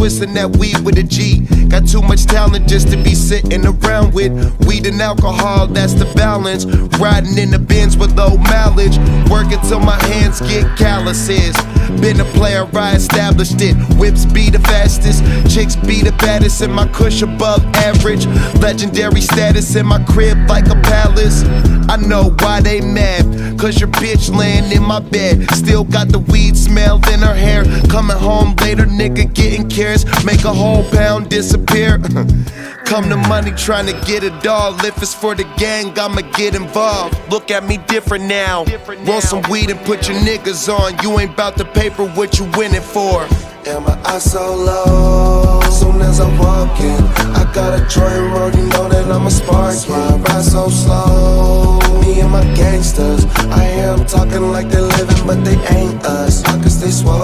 twisting that weed with a G. Got too much talent just to be sitting around with weed and alcohol, that's the balance. Riding in the Benz with low mileage, working till my hands get calluses. Been a player, I established it. Whips be the fastest, chicks be the baddest, and my kush above average. Legendary status in my crib like a palace. I know why they mad, cause your bitch laying in my bed. Still got the weed smell in her hair. Coming home later, nigga getting cares. Make a whole pound disappear. Come to money trying to get a dog. If it's for the gang, I'ma get involved. Look at me different now. Roll some weed and put your niggas on. You ain't bout the paper, what you winning for? And my eyes so low, soon as I walk in, I got a joint roll, you know that I'm a sparky. Ride so slow, me and my gangsters, I hear them talking like they're living, but they ain't us. Pockets they swole,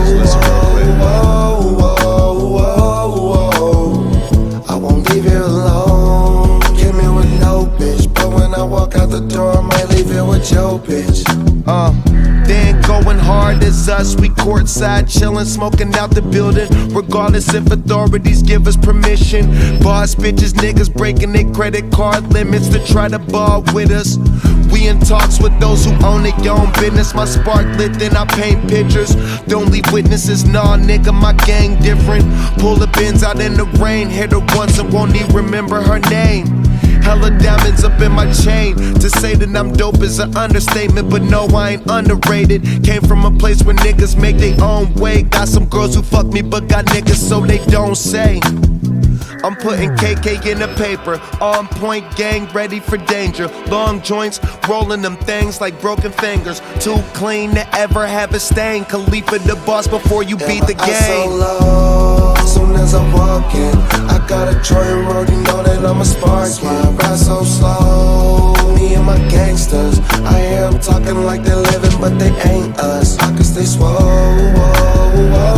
whoa, whoa, whoa, whoa. I won't leave it alone, came here with no bitch, but when I walk out the door, I might leave it with your bitch. They ain't going hard as us. We courtside chillin', smoking out the building, regardless if authorities give us permission. Boss bitches, niggas breaking their credit card limits to try to ball with us. We in talks with those who own their own business. My spark lit, then I paint pictures. Don't leave witnesses, nah nigga, my gang different. Pull the bins out in the rain, hit her once and won't even remember her name. Hella diamonds up in my chain. To say that I'm dope is an understatement, but no, I ain't underrated. Came from a place where niggas make their own way. Got some girls who fuck me, but got niggas so they don't say. I'm putting KK in the paper, on point gang, ready for danger. Long joints, rolling them things like broken fingers. Too clean to ever have a stain. Khalifa the boss before you beat the game. So low, soon as I walk in, I got a joint roll, you know that I'm a sparky. Ride so slow, me and my gangsters, I hear them talking like they're living, but they ain't us. Pockets they swole, whoa, whoa.